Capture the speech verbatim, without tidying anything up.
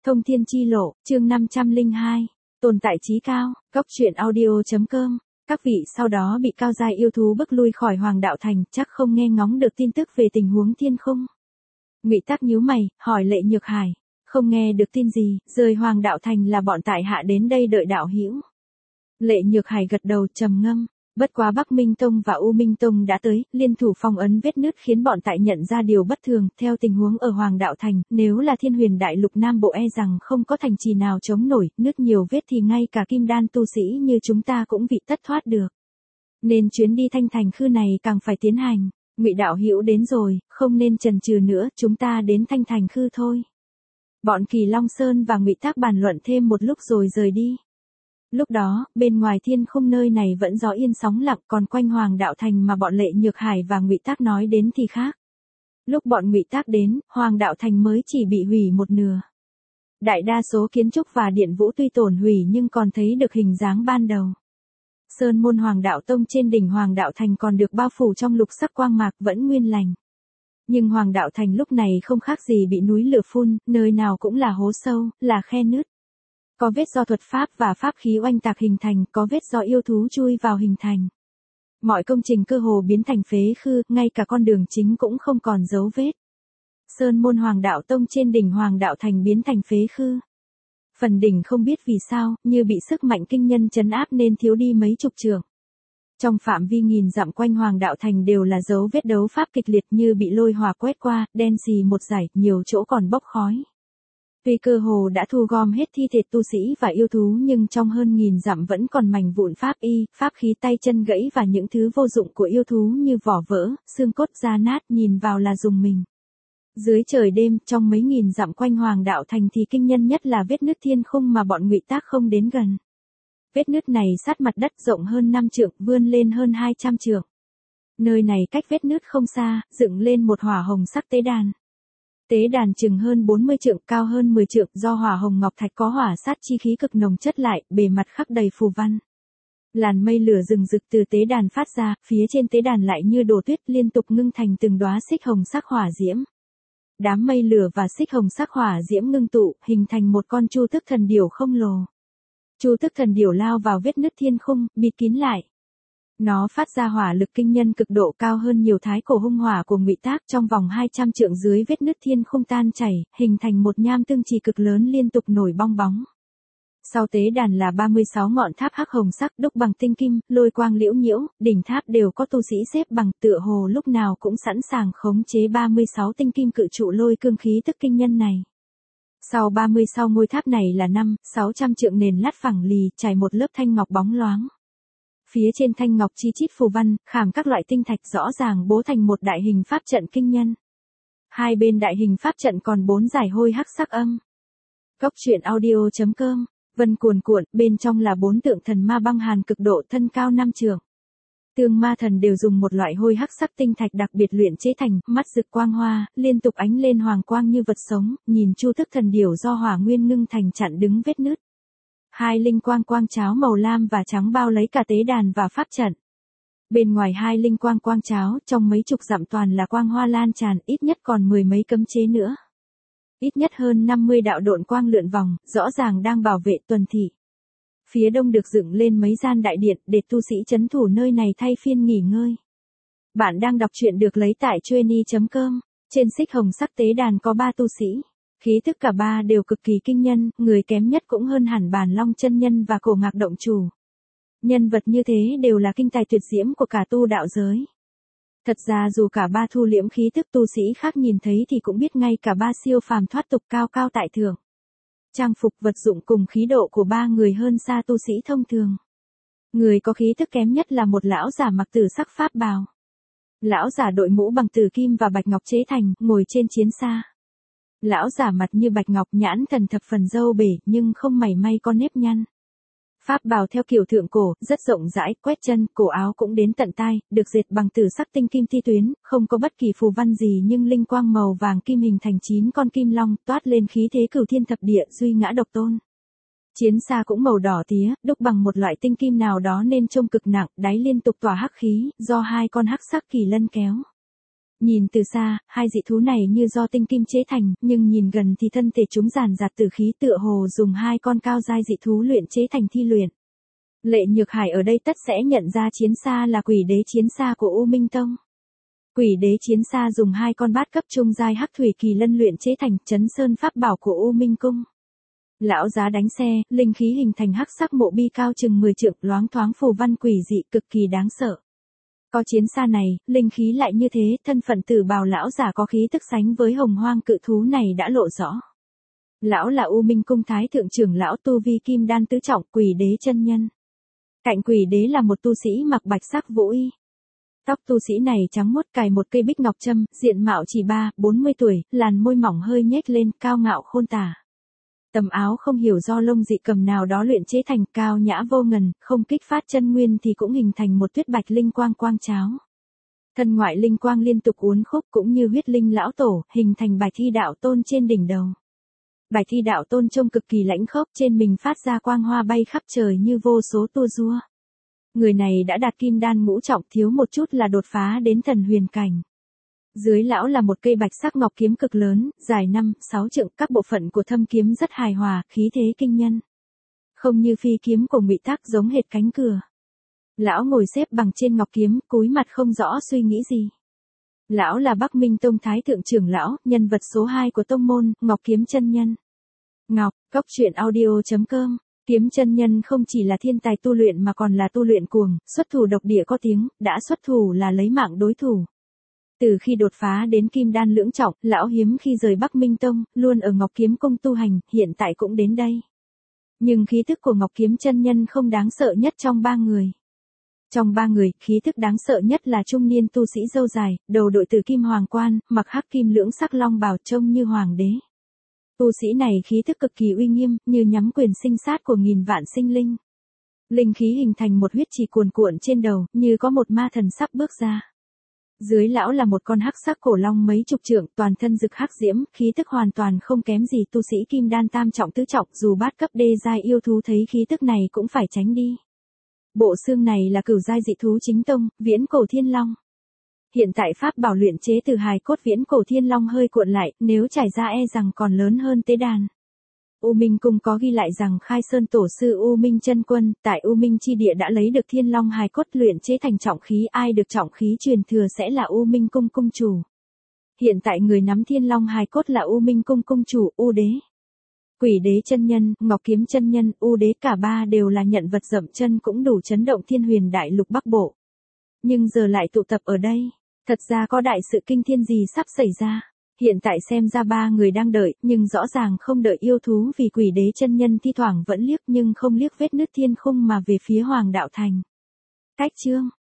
Thông thiên chi lộ, chương năm trăm lẻ hai, tồn tại trí cao, góc truyện audio.com. Các vị sau đó bị cao giai yêu thú bức lui khỏi Hoàng Đạo Thành, chắc không nghe ngóng được tin tức về tình huống thiên khung. Ngụy Tắc nhíu mày, hỏi Lệ Nhược Hải, không nghe được tin gì, rời Hoàng Đạo Thành là bọn tại hạ đến đây đợi đạo hữu. Lệ Nhược Hải gật đầu trầm ngâm. Bất quá Bắc Minh Tông và U Minh Tông đã tới, liên thủ phong ấn vết nứt khiến bọn tại nhận ra điều bất thường, theo tình huống ở Hoàng Đạo Thành, nếu là Thiên Huyền Đại Lục Nam Bộ e rằng không có thành trì nào chống nổi, nứt nhiều vết thì ngay cả kim đan tu sĩ như chúng ta cũng bị tất thoát được. Nên chuyến đi Thanh Thành Khư này càng phải tiến hành. Ngụy đạo hữu đến rồi, không nên chần chừ nữa, chúng ta đến Thanh Thành Khư thôi. Bọn Kỳ Long Sơn và Ngụy Tác bàn luận thêm một lúc rồi rời đi. Lúc đó, bên ngoài thiên khung nơi này vẫn gió yên sóng lặng, còn quanh Hoàng Đạo Thành mà bọn Lệ Nhược Hải và Ngụy Tác nói đến thì khác. Lúc bọn Ngụy Tác đến, Hoàng Đạo Thành mới chỉ bị hủy một nửa. Đại đa số kiến trúc và điện vũ tuy tổn hủy nhưng còn thấy được hình dáng ban đầu. Sơn môn Hoàng Đạo Tông trên đỉnh Hoàng Đạo Thành còn được bao phủ trong lục sắc quang mạc vẫn nguyên lành. Nhưng Hoàng Đạo Thành lúc này không khác gì bị núi lửa phun, nơi nào cũng là hố sâu, là khe nứt. Có vết do thuật pháp và pháp khí oanh tạc hình thành, có vết do yêu thú chui vào hình thành. Mọi công trình cơ hồ biến thành phế khư, ngay cả con đường chính cũng không còn dấu vết. Sơn môn Hoàng Đạo Tông trên đỉnh Hoàng Đạo Thành biến thành phế khư. Phần đỉnh không biết vì sao, như bị sức mạnh kinh nhân trấn áp nên thiếu đi mấy chục trượng. Trong phạm vi nghìn dặm quanh Hoàng Đạo Thành đều là dấu vết đấu pháp kịch liệt như bị lôi hỏa quét qua, đen xì một dải, nhiều chỗ còn bốc khói. Tuy cơ hồ đã thu gom hết thi thể tu sĩ và yêu thú nhưng trong hơn nghìn dặm vẫn còn mảnh vụn pháp y, pháp khí tay chân gãy và những thứ vô dụng của yêu thú như vỏ vỡ, xương cốt da nát, nhìn vào là rùng mình. Dưới trời đêm, trong mấy nghìn dặm quanh Hoàng Đạo Thành thì kinh nhân nhất là vết nứt thiên khung mà bọn Ngụy Tác không đến gần. Vết nứt này sát mặt đất rộng hơn năm trượng, vươn lên hơn hai trăm trượng. Nơi này cách vết nứt không xa, dựng lên một hỏa hồng sắc tế đàn. Tế đàn chừng hơn bốn mươi trượng, cao hơn mười trượng, do hỏa hồng ngọc thạch có hỏa sát chi khí cực nồng chất lại, bề mặt khắc đầy phù văn. Làn mây lửa rừng rực từ tế đàn phát ra, phía trên tế đàn lại như đổ tuyết liên tục ngưng thành từng đóa xích hồng sắc hỏa diễm. Đám mây lửa và xích hồng sắc hỏa diễm ngưng tụ, hình thành một con chu tước thần điểu khổng lồ. Chu tước thần điểu lao vào vết nứt thiên khung, bịt kín lại. Nó phát ra hỏa lực kinh nhân cực độ cao hơn nhiều thái cổ hung hỏa của Ngụy Tác, trong vòng hai trăm trượng dưới vết nứt thiên khung tan chảy, hình thành một nham tương trì cực lớn liên tục nổi bong bóng. Sau tế đàn là ba mươi sáu ngọn tháp hắc hồng sắc đúc bằng tinh kim, lôi quang liễu nhiễu, đỉnh tháp đều có tu sĩ xếp bằng, tựa hồ lúc nào cũng sẵn sàng khống chế ba mươi sáu tinh kim cự trụ lôi cương khí tức kinh nhân này. Sau ba mươi sáu ngôi tháp này là năm, sáu trăm trượng nền lát phẳng lì, trải một lớp thanh ngọc bóng loáng. Phía trên thanh ngọc chi chít phù văn, khảm các loại tinh thạch rõ ràng bố thành một đại hình pháp trận kinh nhân. Hai bên đại hình pháp trận còn bốn dải hôi hắc sắc âm. Góc truyện audio.com. Vân cuồn cuộn, bên trong là bốn tượng thần ma băng hàn cực độ, thân cao năm trượng. Tượng ma thần đều dùng một loại hôi hắc sắc tinh thạch đặc biệt luyện chế thành, mắt rực quang hoa, liên tục ánh lên hoàng quang như vật sống, nhìn chu tước thần điểu do hỏa nguyên ngưng thành chặn đứng vết nứt. Hai linh quang quang cháo màu lam và trắng bao lấy cả tế đàn và pháp trận. Bên ngoài hai linh quang quang cháo, trong mấy chục dặm toàn là quang hoa lan tràn, ít nhất còn mười mấy cấm chế nữa. Ít nhất hơn năm mươi đạo độn quang lượn vòng, rõ ràng đang bảo vệ tuần thị. Phía đông được dựng lên mấy gian đại điện, để tu sĩ trấn thủ nơi này thay phiên nghỉ ngơi. Bạn đang đọc truyện được lấy tại chueny chấm com. Trên xích hồng sắc tế đàn có ba tu sĩ. Khí thức cả ba đều cực kỳ kinh nhân, người kém nhất cũng hơn hẳn Bàn Long chân nhân và Cổ Ngạc động chủ. Nhân vật như thế đều là kinh tài tuyệt diễm của cả tu đạo giới. Thật ra dù cả ba thu liễm khí tức tu sĩ khác nhìn thấy thì cũng biết ngay cả ba siêu phàm thoát tục cao cao tại thượng. Trang phục vật dụng cùng khí độ của ba người hơn xa tu sĩ thông thường. Người có khí thức kém nhất là một lão giả mặc tử sắc pháp bào. Lão giả đội mũ bằng tử kim và bạch ngọc chế thành, ngồi trên chiến xa. Lão giả mặt như bạch ngọc, nhãn thần thập phần râu bể nhưng không mảy may có nếp nhăn. Pháp bào theo kiểu thượng cổ, rất rộng rãi, quét chân, cổ áo cũng đến tận tai, được dệt bằng tử sắc tinh kim ti tuyến, không có bất kỳ phù văn gì nhưng linh quang màu vàng kim hình thành chín con kim long, toát lên khí thế cửu thiên thập địa, duy ngã độc tôn. Chiến xa cũng màu đỏ tía, đúc bằng một loại tinh kim nào đó nên trông cực nặng, đáy liên tục tỏa hắc khí, do hai con hắc sắc kỳ lân kéo. Nhìn từ xa, hai dị thú này như do tinh kim chế thành, nhưng nhìn gần thì thân thể chúng giàn giạt tử khí tựa hồ dùng hai con cao giai dị thú luyện chế thành thi luyện. Lệ Nhược Hải ở đây tất sẽ nhận ra chiến xa là quỷ đế chiến xa của U Minh Tông. Quỷ đế chiến xa dùng hai con bát cấp trung giai hắc thủy kỳ lân luyện chế thành chấn sơn pháp bảo của U Minh Cung. Lão giá đánh xe, linh khí hình thành hắc sắc mộ bi cao chừng mười trượng, loáng thoáng phù văn quỷ dị cực kỳ đáng sợ. Có chiến xa này, linh khí lại như thế, thân phận Tử Bào lão giả có khí tức sánh với hồng hoang cự thú này đã lộ rõ. Lão là U Minh Cung thái thượng trưởng lão tu vi kim đan tứ trọng, quỷ đế chân nhân. Cạnh quỷ đế là một tu sĩ mặc bạch sắc vũ y. Tóc tu sĩ này trắng muốt, cài một cây bích ngọc trâm, diện mạo chỉ ba, bốn mươi tuổi, làn môi mỏng hơi nhếch lên, cao ngạo khôn tả. Tầm áo không hiểu do lông dị cầm nào đó luyện chế thành, cao nhã vô ngần, không kích phát chân nguyên thì cũng hình thành một tuyết bạch linh quang quang cháo. Thân ngoại linh quang liên tục uốn khúc cũng như huyết linh lão tổ, hình thành Bạch Thi Đạo Tôn trên đỉnh đầu. Bạch Thi Đạo Tôn trông cực kỳ lãnh khốc, trên mình phát ra quang hoa bay khắp trời như vô số tua rua. Người này đã đạt kim đan ngũ trọng, thiếu một chút là đột phá đến thần huyền cảnh. Dưới lão là một cây bạch sắc ngọc kiếm cực lớn, dài năm, sáu trượng, các bộ phận của thâm kiếm rất hài hòa, khí thế kinh nhân. Không như phi kiếm của Ngụy Tác giống hệt cánh cửa. Lão ngồi xếp bằng trên ngọc kiếm, cúi mặt không rõ suy nghĩ gì. Lão là Bắc Minh Tông thái thượng trưởng lão, nhân vật số hai của tông môn, Ngọc Kiếm chân nhân. Ngọc, Cốc Truyện Audio chấm com. Kiếm chân nhân không chỉ là thiên tài tu luyện mà còn là tu luyện cuồng, xuất thủ độc địa có tiếng, đã xuất thủ là lấy mạng đối thủ. Từ khi đột phá đến kim đan lưỡng trọng, lão hiếm khi rời Bắc Minh Tông, luôn ở Ngọc Kiếm Cung tu hành, hiện tại cũng đến đây. Nhưng khí thức của Ngọc Kiếm chân nhân không đáng sợ nhất trong ba người. Trong ba người, khí thức đáng sợ nhất là trung niên tu sĩ râu dài, đầu đội tử kim hoàng quan, mặc hắc kim lưỡng sắc long bào trông như hoàng đế. Tu sĩ này khí thức cực kỳ uy nghiêm, như nhắm quyền sinh sát của nghìn vạn sinh linh. Linh khí hình thành một huyết trì cuồn cuộn trên đầu, như có một ma thần sắp bước ra. Dưới lão là một con hắc sắc cổ long mấy chục trượng, toàn thân rực hắc diễm, khí tức hoàn toàn không kém gì tu sĩ kim đan tam trọng tứ trọng, dù bát cấp đê giai yêu thú thấy khí tức này cũng phải tránh đi. Bộ xương này là cửu giai dị thú chính tông, viễn cổ thiên long. Hiện tại pháp bảo luyện chế từ hài cốt viễn cổ thiên long hơi cuộn lại, nếu trải ra e rằng còn lớn hơn tế đàn. U Minh Cung có ghi lại rằng Khai Sơn tổ sư U Minh Chân Quân, tại U Minh chi địa đã lấy được thiên long hài cốt luyện chế thành trọng khí, ai được trọng khí truyền thừa sẽ là U Minh Cung cung chủ. Hiện tại người nắm thiên long hài cốt là U Minh Cung cung chủ, U Đế. Quỷ đế chân nhân, Ngọc Kiếm chân nhân, U Đế cả ba đều là nhận vật dậm chân cũng đủ chấn động thiên huyền đại lục Bắc Bộ. Nhưng giờ lại tụ tập ở đây, thật ra có đại sự kinh thiên gì sắp xảy ra. Hiện tại xem ra ba người đang đợi, nhưng rõ ràng không đợi yêu thú vì quỷ đế chân nhân thi thoảng vẫn liếc nhưng không liếc vết nứt thiên khung mà về phía Hoàng Đạo Thành. Cách chương